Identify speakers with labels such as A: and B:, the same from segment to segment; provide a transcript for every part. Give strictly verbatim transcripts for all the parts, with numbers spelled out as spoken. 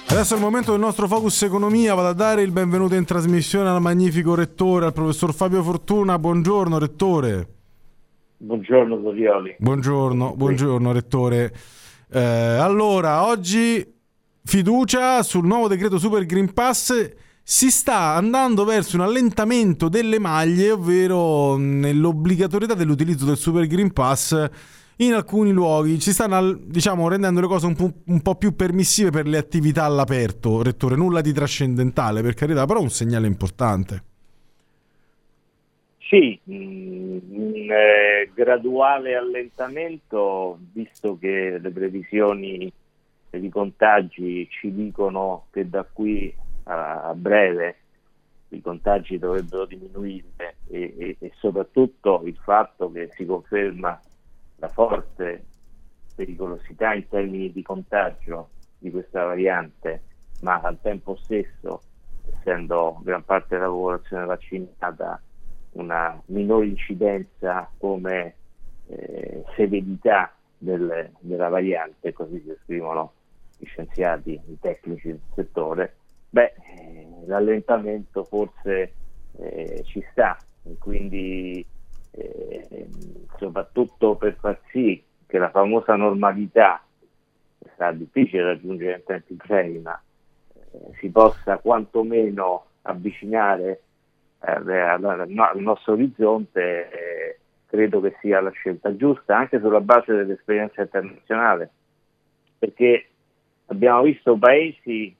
A: Adesso è il momento del nostro Focus Economia. Vado a dare il benvenuto in trasmissione al magnifico rettore, al professor Fabio Fortuna. Buongiorno rettore.
B: Buongiorno Dorioli.
A: Buongiorno, buongiorno rettore. Eh, allora, oggi fiducia sul nuovo decreto Super Green Pass. Si sta andando verso un allentamento delle maglie, ovvero nell'obbligatorietà dell'utilizzo del Super Green Pass in alcuni luoghi. Ci stanno, diciamo, rendendo le cose un po', un po' più permissive per le attività all'aperto, rettore. Nulla di trascendentale, per carità, però un segnale importante.
B: Sì, un eh, graduale allentamento, visto che le previsioni di contagi ci dicono che da qui a, a breve i contagi dovrebbero diminuire e, e, e soprattutto il fatto che si conferma la forte pericolosità in termini di contagio di questa variante, ma al tempo stesso, essendo gran parte della popolazione vaccinata, una minore incidenza come eh, severità del, della variante, così si esprimono gli scienziati, i tecnici del settore, beh, eh, l'allentamento forse eh, ci sta, e quindi eh, soprattutto per far sì che la famosa normalità, che sarà difficile raggiungere in tempi brevi, ma eh, si possa quantomeno avvicinare eh, al, al nostro orizzonte, eh, credo che sia la scelta giusta, anche sulla base dell'esperienza internazionale, perché abbiamo visto paesi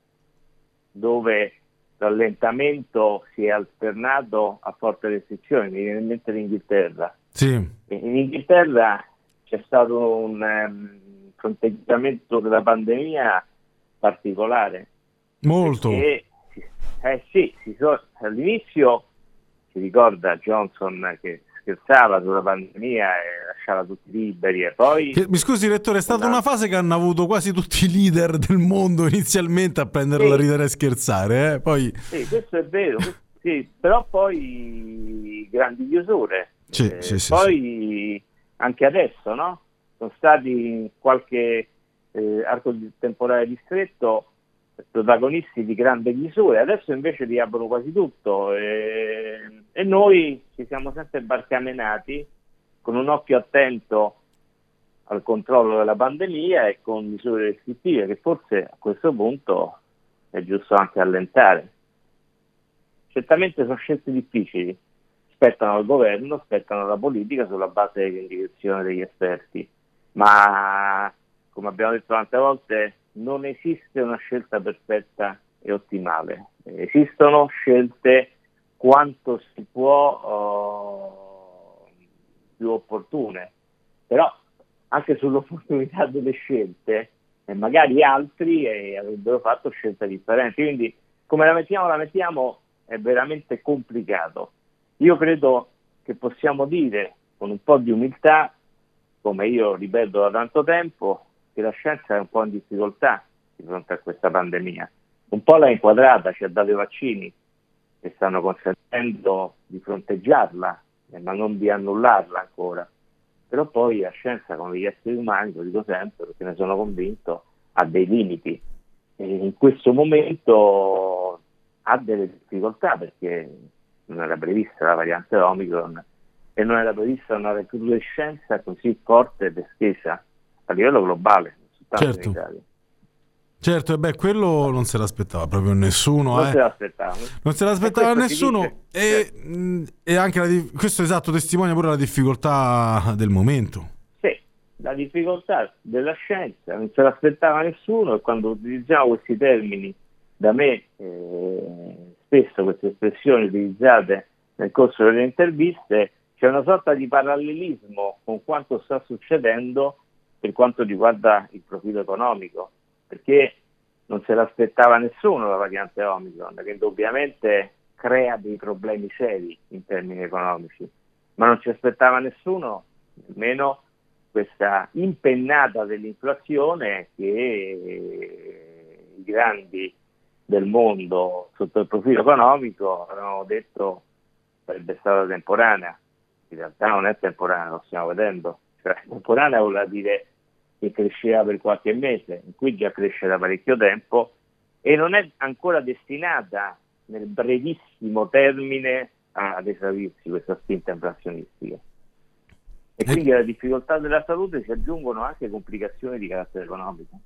B: dove l'allentamento si è alternato a forti restrizioni, mi viene in mente l'Inghilterra.
A: Sì.
B: In Inghilterra c'è stato un um, fronteggiamento della pandemia particolare.
A: Molto.
B: Perché, eh sì, si so, all'inizio si ricorda Johnson che scherzava sulla pandemia e lasciava tutti liberi, e poi...
A: Che, mi scusi rettore, è stata una fase che hanno avuto quasi tutti i leader del mondo inizialmente a prenderla a
B: sì,
A: ridere e scherzare, eh? Poi...
B: Sì, questo è vero, sì, però poi grandi chiusure.
A: Sì,
B: eh,
A: sì, sì,
B: poi sì. Anche adesso, no? Sono stati in qualche eh, arco temporale ristretto protagonisti di grandi chiusure, adesso invece riaprono quasi tutto e, e noi ci siamo sempre barcamenati con un occhio attento al controllo della pandemia e con misure restrittive che forse a questo punto è giusto anche allentare. Certamente sono scelte difficili, spettano al governo, spettano alla politica sulla base dell'indicazione degli esperti, ma come abbiamo detto tante volte non esiste una scelta perfetta e ottimale, esistono scelte quanto si può uh, più opportune, però anche sull'opportunità delle scelte eh, magari altri eh, avrebbero fatto scelte differenti, quindi come la mettiamo la mettiamo è veramente complicato. Io credo che possiamo dire con un po' di umiltà, come io ripeto da tanto tempo, che la scienza è un po' in difficoltà di fronte a questa pandemia. Un po' l'ha inquadrata, ci ha dato i vaccini che stanno consentendo di fronteggiarla, eh, ma non di annullarla ancora. Però poi la scienza, come gli esseri umani, lo dico sempre perché ne sono convinto, ha dei limiti. E in questo momento ha delle difficoltà perché non era prevista la variante Omicron e non era prevista una recrudescenza così forte ed estesa a livello globale, non soltanto
A: certo.
B: in Italia.
A: Certo, e beh, quello non se l'aspettava proprio nessuno.
B: Non
A: eh.
B: se l'aspettava.
A: Non se l'aspettava nessuno e,
B: dice,
A: e anche la, questo esatto testimonia pure la difficoltà del momento.
B: Sì, la difficoltà della scienza, non se l'aspettava nessuno, e quando utilizziamo questi termini, da me eh, spesso queste espressioni utilizzate nel corso delle interviste, c'è una sorta di parallelismo con quanto sta succedendo per quanto riguarda il profilo economico, perché non se l'aspettava nessuno la variante Omicron, che ovviamente crea dei problemi seri in termini economici, ma non ci aspettava nessuno nemmeno questa impennata dell'inflazione che i grandi del mondo sotto il profilo economico avevano detto sarebbe stata temporanea. In realtà non è temporanea, lo stiamo vedendo. Cioè, temporanea vuol dire che cresceva per qualche mese, qui già cresce da parecchio tempo e non è ancora destinata nel brevissimo termine ad esaurirsi questa spinta inflazionistica. E quindi alle difficoltà della salute si aggiungono anche complicazioni di carattere economico.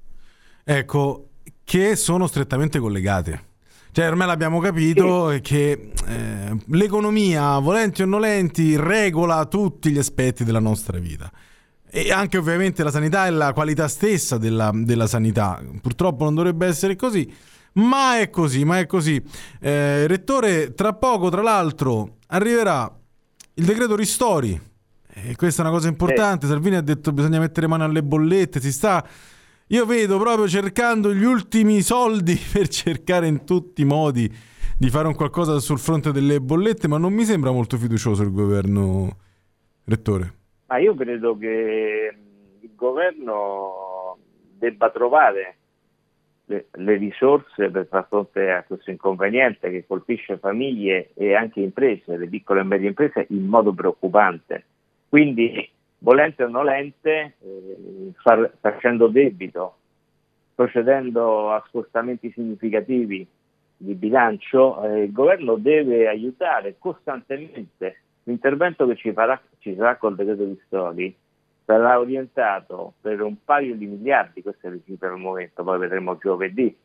A: Ecco, che sono strettamente collegate. Cioè, ormai l'abbiamo capito sì. che eh, l'economia, volenti o nolenti, regola tutti gli aspetti della nostra vita. E anche ovviamente la sanità e la qualità stessa della, della sanità. Purtroppo non dovrebbe essere così, ma è così, ma è così. Eh, Rettore, tra poco, tra l'altro, arriverà il decreto ristori. E questa è una cosa importante. Sì. Salvini ha detto bisogna mettere mano alle bollette, si sta... Io vedo proprio cercando gli ultimi soldi per cercare in tutti i modi di fare un qualcosa sul fronte delle bollette, ma non mi sembra molto fiducioso il governo, Rettore.
B: Ma io credo che il governo debba trovare le, le risorse per far fronte a questo inconveniente che colpisce famiglie e anche imprese, le piccole e medie imprese, in modo preoccupante. Quindi, volente o nolente, eh, far, facendo debito, procedendo a scostamenti significativi di bilancio, eh, il governo deve aiutare costantemente. L'intervento che ci, farà, ci sarà col decreto ristori sarà orientato per un paio di miliardi, questo è il per il momento, poi vedremo giovedì,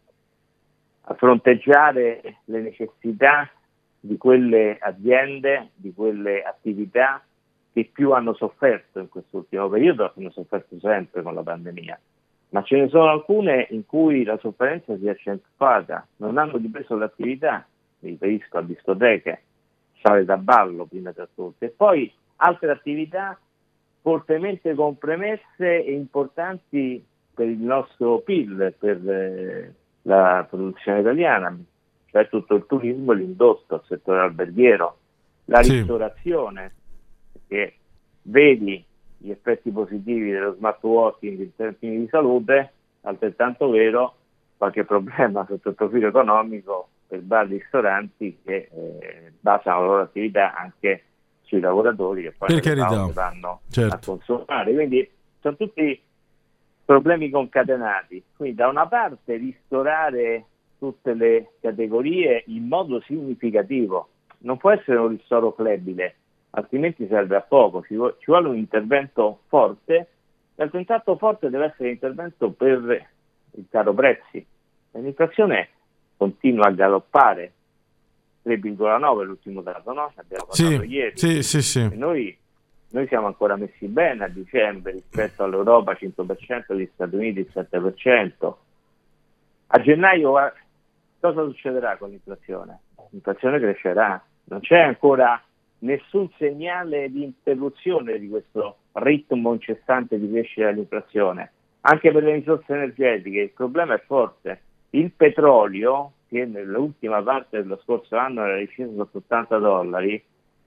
B: a fronteggiare le necessità di quelle aziende, di quelle attività che più hanno sofferto in quest'ultimo periodo, hanno sofferto sempre con la pandemia, ma ce ne sono alcune in cui la sofferenza si è accentuata, non hanno ripreso l'attività, mi riferisco a discoteche, sale da ballo prima tra tutte, e poi altre attività fortemente compromesse e importanti per il nostro P I L, per eh, la produzione italiana, cioè tutto il turismo, l'indotto, il settore alberghiero, la
A: sì.
B: ristorazione, che vedi gli effetti positivi dello smart working in termini di salute, altrettanto vero qualche problema sotto il profilo economico per bar e ristoranti che eh, basano la loro attività anche sui lavoratori che poi vanno certo. a consumare. Quindi sono tutti problemi concatenati. Quindi da una parte ristorare tutte le categorie in modo significativo, non può essere un ristoro flebile, altrimenti serve a poco, ci vuole, ci vuole un intervento forte, e il contratto forte deve essere un intervento per il caro prezzi. L'inflazione continua a galoppare, tre virgola nove l'ultimo dato, no? Abbiamo parlato
A: sì,
B: ieri.
A: Sì, sì, sì.
B: E noi, noi siamo ancora messi bene a dicembre rispetto all'Europa cinque per cento, agli Stati Uniti sette per cento. A gennaio cosa succederà con l'inflazione? L'inflazione crescerà, non c'è ancora nessun segnale di interruzione di questo ritmo incessante di crescita dell'inflazione. Anche per le risorse energetiche il problema è forte. Il petrolio, che nell'ultima parte dello scorso anno era sceso sotto ottanta dollari,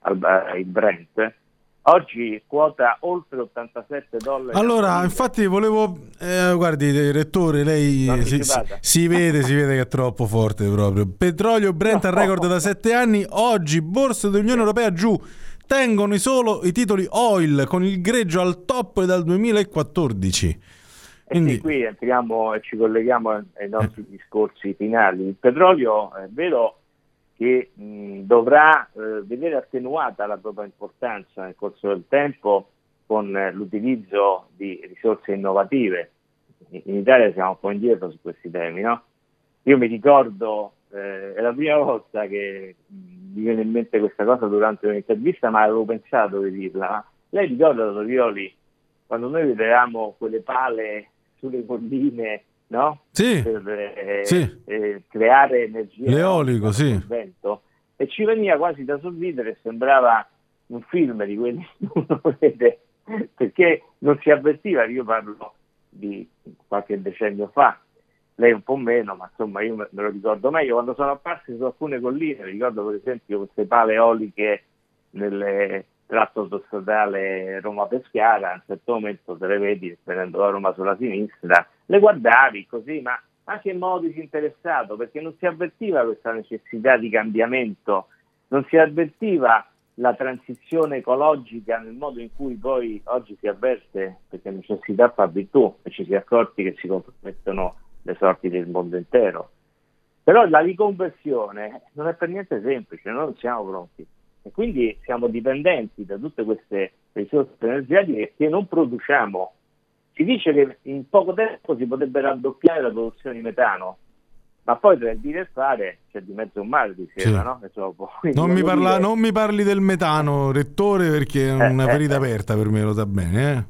B: il Brent, oggi quota oltre ottantasette dollari.
A: Allora, infatti volevo, eh, guardi, Rettore, lei si, si, si vede, si vede che è troppo forte proprio. Petrolio Brent no. al record da sette anni, oggi borse dell'Unione Europea giù, tengono solo i titoli oil con il greggio al top dal duemilaquattordici.
B: Quindi... E sì, qui entriamo e ci colleghiamo ai nostri eh. discorsi finali. Il petrolio è vero che mh, dovrà eh, vedere attenuata la propria importanza nel corso del tempo con eh, l'utilizzo di risorse innovative. In Italia siamo un po' indietro su questi temi, no? Io mi ricordo, eh, è la prima volta che mh, mi viene in mente questa cosa durante un'intervista, ma avevo pensato di dirla. Lei ricorda, Torioli, quando noi vedevamo quelle pale sulle colline, no?
A: Sì,
B: per eh,
A: sì.
B: Eh, creare energia
A: l'eolico, sì.
B: il vento, e ci veniva quasi da sorridere, sembrava un film di quelli che uno vede, perché non si avvertiva. Io parlo di qualche decennio fa, lei un po' meno, ma insomma io me lo ricordo meglio, quando sono apparse su alcune colline. Ricordo per esempio queste pale eoliche nelle tratto autostradale Roma-Pescara, a un certo momento te le vedi venendo da Roma sulla sinistra, le guardavi così, ma anche in modo disinteressato, perché non si avvertiva questa necessità di cambiamento, non si avvertiva la transizione ecologica nel modo in cui poi oggi si avverte, perché necessità fa virtù, e ci si è accorti che si compromettono le sorti del mondo intero. Però la riconversione non è per niente semplice, noi non siamo pronti e quindi siamo dipendenti da tutte queste risorse energetiche che non produciamo. Si dice che in poco tempo si potrebbe raddoppiare la produzione di metano, ma poi tra il dire e fare c'è di mezzo un mare, diceva,
A: sì.
B: no?
A: Non mi, parla,
B: dire...
A: non mi parli del metano, Rettore, perché è una
B: eh,
A: ferita
B: eh,
A: aperta per me, lo sa bene,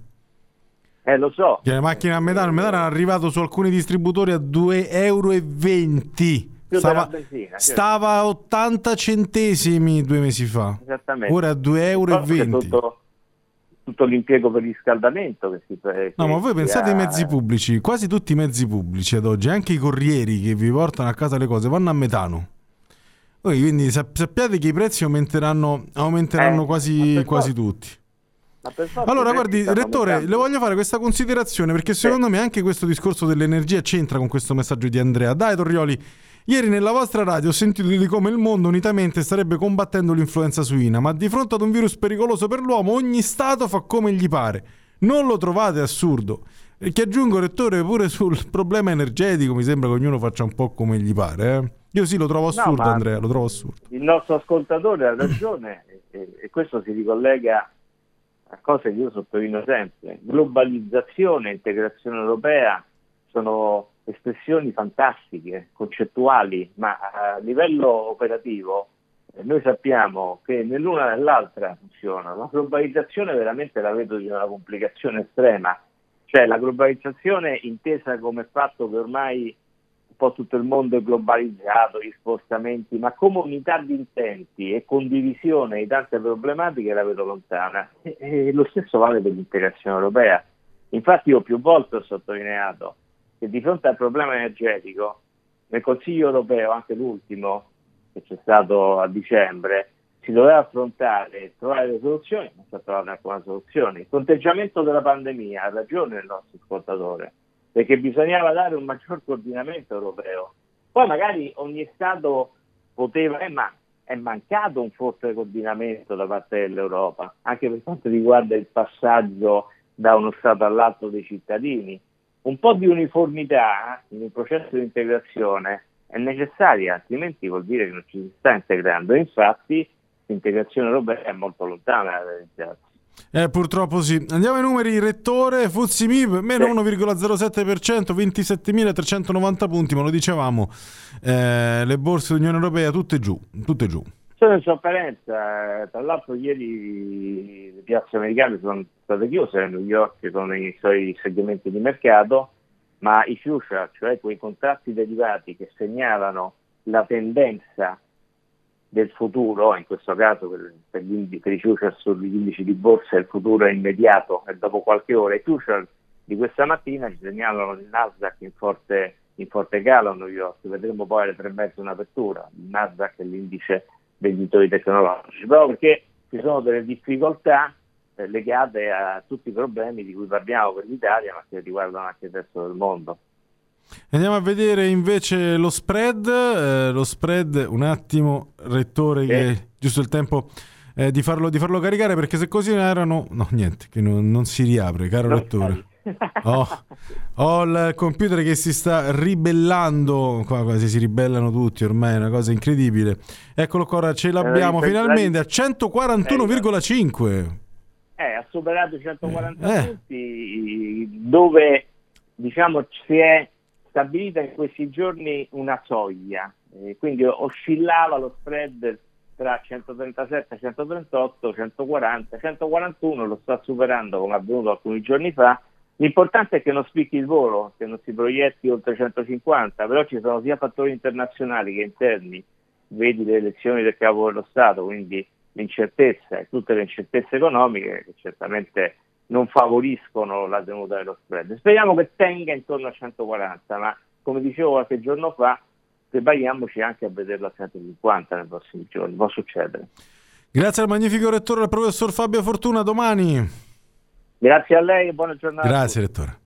A: eh?
B: Eh, lo so.
A: Che le macchine a metano, il metano è arrivato su alcuni distributori a due euro e venti.
B: Più
A: Stava,
B: della benzina, certo.
A: stava a ottanta centesimi due mesi fa.
B: Esattamente.
A: Ora a due euro e venti.
B: Tutto, tutto l'impiego per il riscaldamento che si che
A: No, ma voi pensate
B: ha...
A: ai mezzi pubblici, quasi tutti i mezzi pubblici ad oggi, anche i corrieri che vi portano a casa le cose, vanno a metano. Voi quindi sappiate che i prezzi aumenteranno, aumenteranno
B: eh,
A: quasi, quasi tutti. Allora guardi, Rettore, aumentando. Le voglio fare questa considerazione perché secondo sì. me anche questo discorso dell'energia c'entra con questo messaggio di Andrea. Dai Torrioli, ieri nella vostra radio ho sentito di come il mondo unitamente starebbe combattendo l'influenza suina, ma di fronte ad un virus pericoloso per l'uomo ogni stato fa come gli pare. Non lo trovate assurdo? E che aggiungo, Rettore, pure sul problema energetico mi sembra che ognuno faccia un po' come gli pare, eh? Io sì, lo trovo assurdo, no, Andrea, lo trovo assurdo.
B: Il nostro ascoltatore ha ragione e, e questo si ricollega a cose che io sottolineo sempre. Globalizzazione, integrazione europea sono espressioni fantastiche, concettuali, ma a livello operativo eh, noi sappiamo che nell'una e nell'altra funziona. La globalizzazione veramente la vedo di una complicazione estrema, cioè la globalizzazione intesa come fatto che ormai un po' tutto il mondo è globalizzato, gli spostamenti, ma come unità di intenti e condivisione di tante problematiche la vedo lontana. E, e lo stesso vale per l'integrazione europea. Infatti io più volte ho sottolineato che di fronte al problema energetico, nel Consiglio europeo, anche l'ultimo, che c'è stato a dicembre, si doveva affrontare e trovare le soluzioni, non si è trovata alcuna soluzione. Il conteggiamento della pandemia, ha ragione il nostro ascoltatore, perché bisognava dare un maggior coordinamento europeo. Poi magari ogni Stato poteva, eh, ma è mancato un forte coordinamento da parte dell'Europa, anche per quanto riguarda il passaggio da uno Stato all'altro dei cittadini. Un po' di uniformità in un processo di integrazione è necessaria, altrimenti vuol dire che non ci si sta integrando. Infatti l'integrazione europea è molto lontana da realizzarsi.
A: Eh, purtroppo sì. Andiamo ai numeri, Rettore. F T S E M I B meno uno virgola zero sette per cento, ventisettemilatrecentonovanta punti, ma lo dicevamo, eh, le borse dell'Unione Europea tutte giù, tutte giù.
B: Sono in sofferenza, tra l'altro ieri le piazze americane sono state chiuse, a New York con i suoi segmenti di mercato, ma i future, cioè quei contratti derivati che segnalano la tendenza del futuro, in questo caso per, per, gli, per i future sugli indici di borsa il futuro è immediato e dopo qualche ora. I future di questa mattina ci segnalano il Nasdaq in forte, in forte calo a New York, vedremo poi alle tre e mezza un'apertura. Il Nasdaq è l'indice degli titoli tecnologici, però perché ci sono delle difficoltà eh, legate a tutti i problemi di cui parliamo per l'Italia, ma che riguardano anche il resto del mondo.
A: Andiamo a vedere invece lo spread, eh, lo spread un attimo, Rettore, eh. che è giusto il tempo eh, di, farlo, di farlo caricare, perché se così erano, no niente, che non, non si riapre, caro no, Rettore. Oh, ho il computer che si sta ribellando, qua quasi si ribellano tutti ormai, è una cosa incredibile. Eccolo qua, ora ce l'abbiamo eh, finalmente a centoquarantuno virgola cinque.
B: Eh, ha superato i centoquaranta
A: eh.
B: punti, dove diciamo si è stabilita in questi giorni una soglia, eh, quindi oscillava lo spread tra centotrentasette, centotrentotto, centoquaranta, centoquarantuno, lo sta superando come è avvenuto alcuni giorni fa. L'importante è che non spicchi il volo, che non si proietti oltre centocinquanta, però ci sono sia fattori internazionali che interni, vedi le elezioni del capo dello Stato, quindi l'incertezza e tutte le incertezze economiche che certamente non favoriscono la tenuta dello spread. Speriamo che tenga intorno a centoquaranta, ma come dicevo qualche giorno fa, prepariamoci anche a vederlo a centocinquanta nei prossimi giorni, può succedere.
A: Grazie al magnifico Rettore, al professor Fabio Fortuna, domani.
B: Grazie a lei e buona giornata.
A: Grazie Rettore.